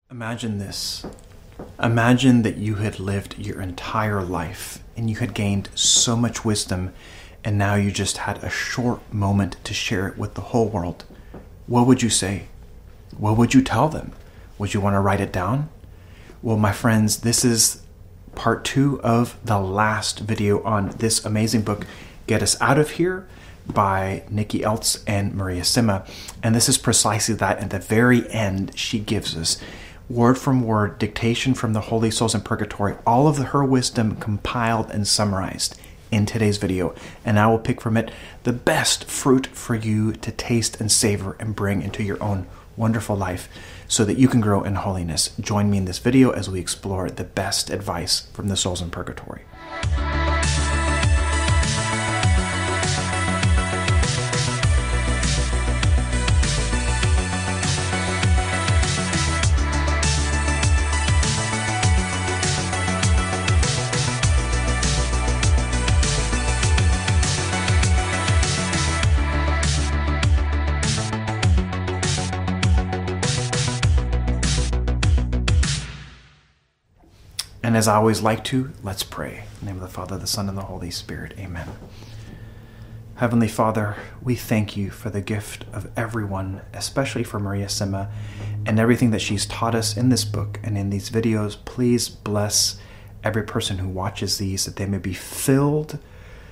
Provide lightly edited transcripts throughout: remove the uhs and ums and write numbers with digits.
Imagine this. Imagine that you had lived your entire life and you had gained so much wisdom, and now you just had a short moment to share it with the whole world. What would you say? What would you tell them? Would you want to write it down? Well, my friends, this is part 2 of the last video on this amazing book, Get Us Out of Here, by Nikki Eltz and Maria Sima. And this is precisely that. At the very end, she gives us word from word, dictation from the Holy Souls in Purgatory, all of her wisdom compiled and summarized in today's video. And I will pick from it the best fruit for you to taste and savor and bring into your own wonderful life so that you can grow in holiness. Join me in this video as we explore the best advice from the souls in Purgatory. And as I always like to, let's pray. In the name of the Father, the Son, and the Holy Spirit. Amen. Heavenly Father, we thank you for the gift of everyone, especially for Maria Sima, and everything that she's taught us in this book and in these videos. Please bless every person who watches these, that they may be filled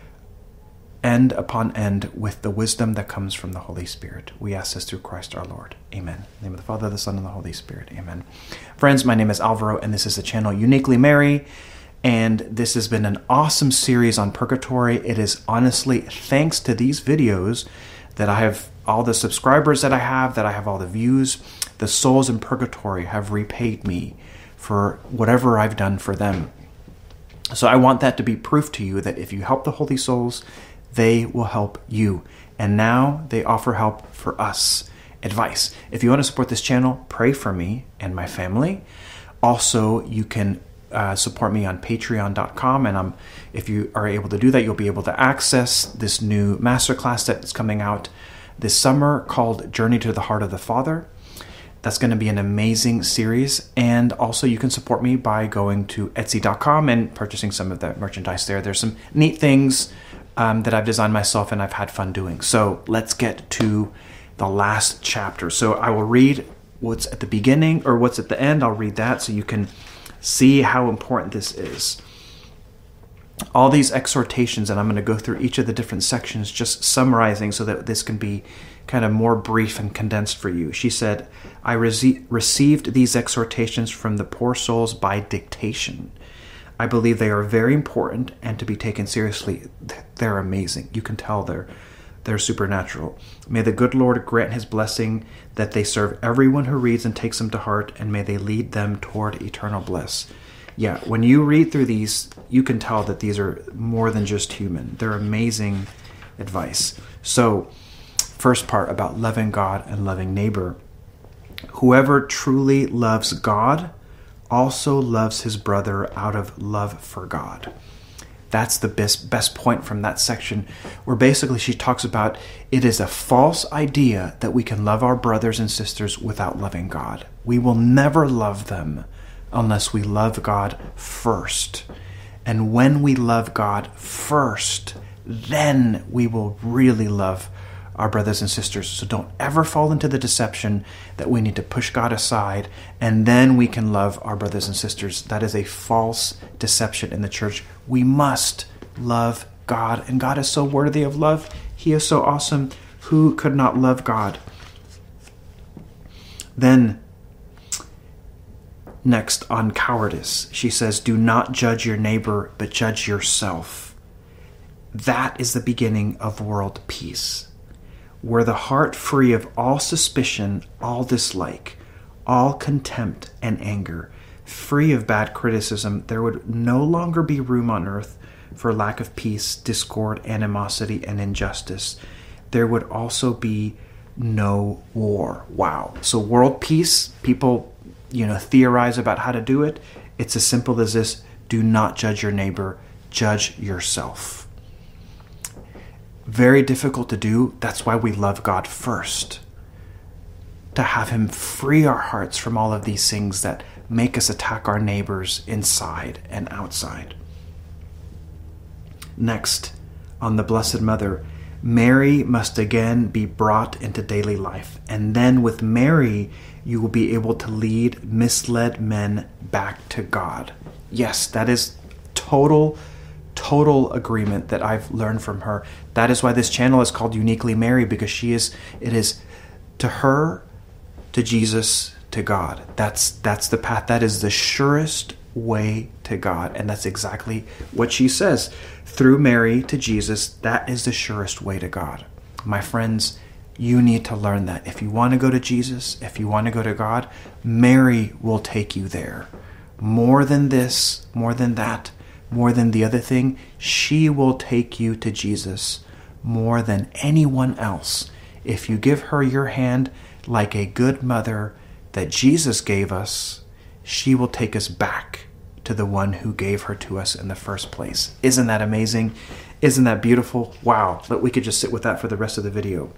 end upon end with the wisdom that comes from the Holy Spirit. We ask this through Christ our Lord. Amen. In the name of the Father, the Son, and the Holy Spirit. Amen. Friends, my name is Alvaro, and this is the channel Uniquely Mary, and this has been an awesome series on Purgatory. It is honestly thanks to these videos that I have all the subscribers that I have all the views. The souls in Purgatory have repaid me for whatever I've done for them. So I want that to be proof to you that if you help the Holy Souls, they will help you. And now they offer help for us. Advice. If you want to support this channel, pray for me and my family. Also, you can support me on patreon.com. And if you are able to do that, you'll be able to access this new masterclass that's coming out this summer called Journey to the Heart of the Father. That's going to be an amazing series. And also you can support me by going to etsy.com and purchasing some of the merchandise there. There's some neat things that I've designed myself and I've had fun doing. So let's get to the last chapter. So I will read what's at the beginning or what's at the end. I'll read that so you can see how important this is. All these exhortations, and I'm going to go through each of the different sections, just summarizing so that this can be kind of more brief and condensed for you. She said, I received these exhortations from the poor souls by dictation. I believe they are very important and to be taken seriously. They're amazing. You can tell they're supernatural. May the good Lord grant his blessing that they serve everyone who reads and takes them to heart, and may they lead them toward eternal bliss. Yeah, when you read through these, you can tell that these are more than just human. They're amazing advice. So, first part about loving God and loving neighbor. Whoever truly loves God also loves his brother out of love for God. That's the best point from that section, where basically she talks about it is a false idea that we can love our brothers and sisters without loving God. We will never love them unless we love God first. And when we love God first, then we will really love our brothers and sisters. So don't ever fall into the deception that we need to push God aside and then we can love our brothers and sisters. That is a false deception in the church. We must love God, and God is so worthy of love. He is so awesome. Who could not love God? Then, next on cowardice, she says, do not judge your neighbor, but judge yourself. That is the beginning of world peace. Were the heart free of all suspicion, all dislike, all contempt and anger, free of bad criticism, there would no longer be room on earth for lack of peace, discord, animosity, and injustice. There would also be no war. Wow. So world peace, people, theorize about how to do it. It's as simple as this. Do not judge your neighbor. Judge yourself. Very difficult to do. That's why we love God first. to have him free our hearts from all of these things that make us attack our neighbors inside and outside. Next, on the Blessed Mother, Mary must again be brought into daily life. And then with Mary, you will be able to lead misled men back to God. Yes, that is total agreement that I've learned from her. That is why this channel is called Uniquely Mary, because it is to her, to Jesus, to God. That's the path. That is the surest way to God. And that's exactly what she says. Through Mary to Jesus, that is the surest way to God. My friends, you need to learn that. If you want to go to Jesus, if you want to go to God, Mary will take you there. More than this, more than that, more than the other thing, she will take you to Jesus more than anyone else. If you give her your hand like a good mother that Jesus gave us, she will take us back to the one who gave her to us in the first place. Isn't that amazing? Isn't that beautiful? Wow, but we could just sit with that for the rest of the video.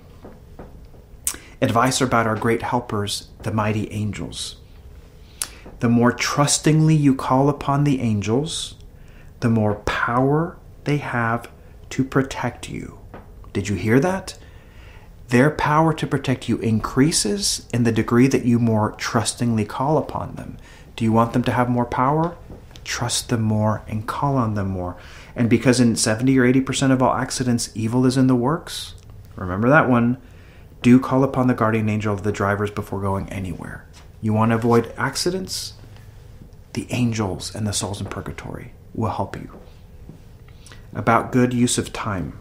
Advice about our great helpers, the mighty angels. The more trustingly you call upon the angels, the more power they have to protect you. Did you hear that? Their power to protect you increases in the degree that you more trustingly call upon them. Do you want them to have more power? Trust them more and call on them more. And because in 70 or 80% of all accidents, evil is in the works, remember that one, do call upon the guardian angel of the drivers before going anywhere. You want to avoid accidents? The angels and the souls in purgatory will help you. About good use of time.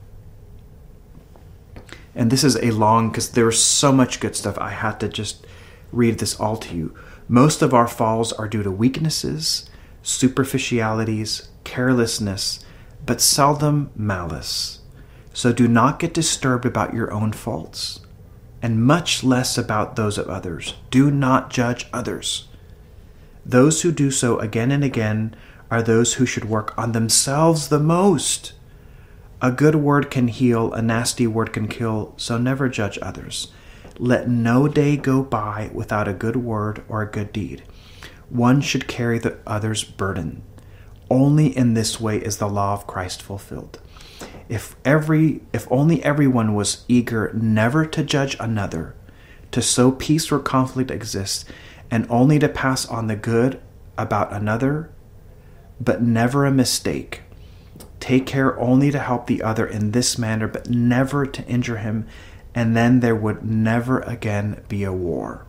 And this is a long, because there's so much good stuff, I had to just read this all to you. Most of our falls are due to weaknesses, superficialities, carelessness, but seldom malice. So do not get disturbed about your own faults, and much less about those of others. Do not judge others. Those who do so again and again are those who should work on themselves the most. A good word can heal, a nasty word can kill, so never judge others. Let no day go by without a good word or a good deed. One should carry the other's burden. Only in this way is the law of Christ fulfilled. If only everyone was eager never to judge another, to sow peace where conflict exists, and only to pass on the good about another, but never a mistake. Take care only to help the other in this manner, but never to injure him, and then there would never again be a war.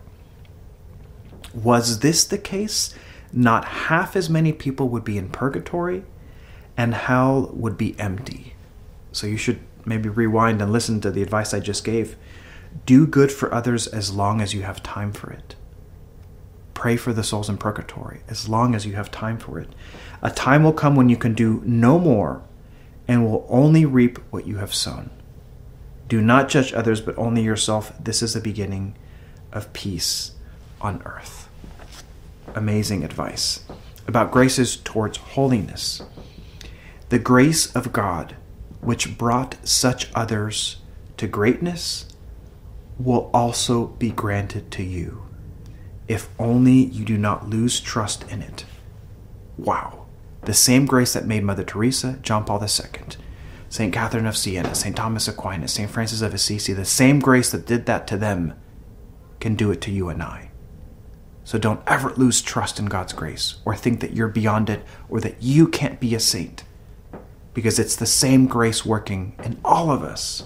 Was this the case, not half as many people would be in purgatory, and hell would be empty. So you should maybe rewind and listen to the advice I just gave. Do good for others as long as you have time for it. Pray for the souls in purgatory as long as you have time for it. A time will come when you can do no more and will only reap what you have sown. Do not judge others, but only yourself. This is the beginning of peace on earth. Amazing advice about graces towards holiness. The grace of God, which brought such others to greatness, will also be granted to you, if only you do not lose trust in it. Wow. The same grace that made Mother Teresa, John Paul II, St. Catherine of Siena, St. Thomas Aquinas, St. Francis of Assisi, the same grace that did that to them can do it to you and I. So don't ever lose trust in God's grace or think that you're beyond it or that you can't be a saint, because it's the same grace working in all of us.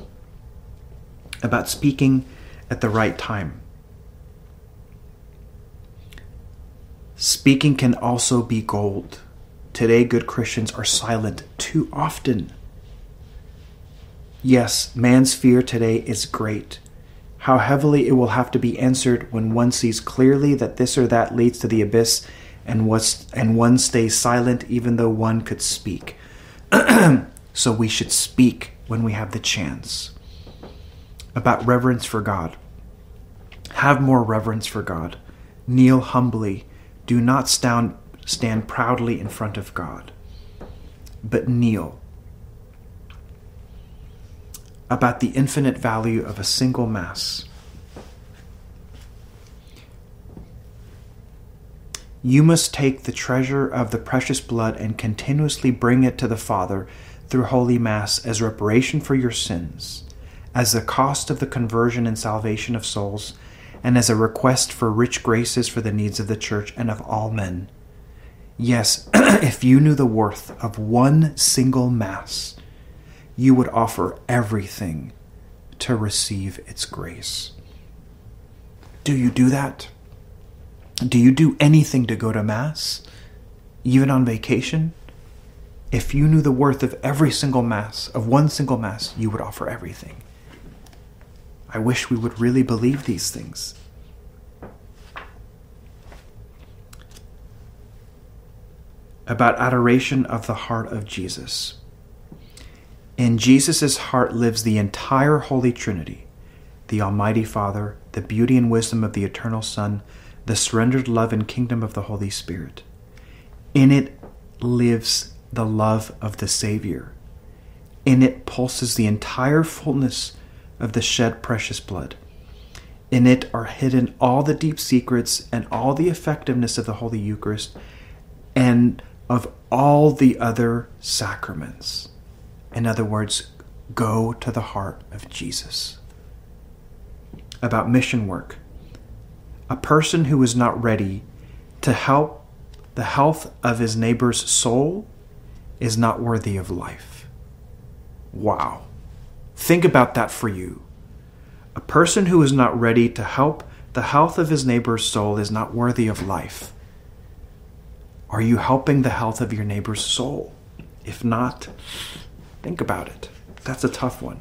About speaking at the right time. Speaking can also be gold. Today, good Christians are silent too often. Yes, man's fear today is great. How heavily it will have to be answered when one sees clearly that this or that leads to the abyss, and one stays silent even though one could speak. So we should speak when we have the chance. About reverence for God. Have more reverence for God. Kneel humbly. Do not stand proudly in front of God, but kneel. About the infinite value of a single Mass. You must take the treasure of the precious blood and continuously bring it to the Father through Holy Mass as reparation for your sins, as the cost of the conversion and salvation of souls, and as a request for rich graces for the needs of the Church and of all men. Yes, if you knew the worth of one single Mass, you would offer everything to receive its grace. Do you do that? Do you do anything to go to Mass, even on vacation? If you knew the worth of every single Mass, of one single Mass, you would offer everything. I wish we would really believe these things. About adoration of the heart of Jesus. In Jesus' heart lives the entire Holy Trinity, the Almighty Father, the beauty and wisdom of the Eternal Son, the surrendered love and kingdom of the Holy Spirit. In it lives the love of the Savior. In it pulses the entire fullness of the shed precious blood. In it are hidden all the deep secrets and all the effectiveness of the Holy Eucharist and of all the other sacraments. In other words, go to the heart of Jesus. About mission work. A person who is not ready to help the health of his neighbor's soul is not worthy of life. Wow. Think about that for you. A person who is not ready to help the health of his neighbor's soul is not worthy of life. Are you helping the health of your neighbor's soul? If not, think about it. That's a tough one.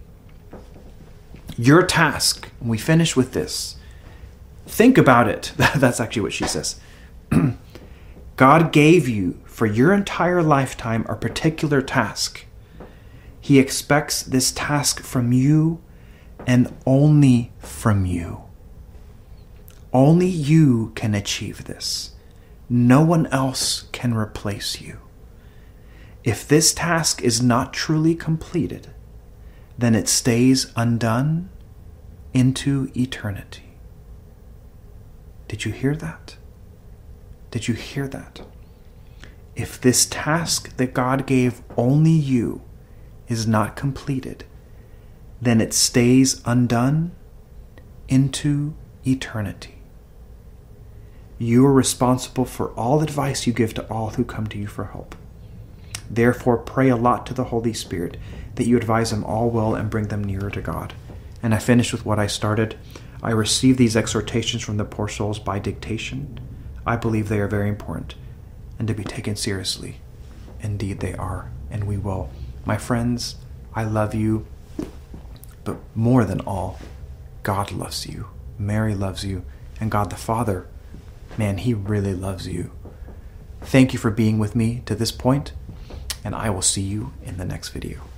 Your task, and we finish with this. Think about it. That's actually what she says. God gave you for your entire lifetime a particular task. He expects this task from you and only from you. Only you can achieve this. No one else can replace you. If this task is not truly completed, then it stays undone into eternity. Did you hear that? Did you hear that? If this task that God gave only you is not completed, then it stays undone into eternity. You are responsible for all advice you give to all who come to you for help. Therefore, pray a lot to the Holy Spirit that you advise them all well and bring them nearer to God. And I finish with what I started. I receive these exhortations from the poor souls by dictation. I believe they are very important and to be taken seriously. Indeed, they are, and we will. My friends, I love you, but more than all, God loves you. Mary loves you, and God the Father, man, He really loves you. Thank you for being with me to this point, and I will see you in the next video.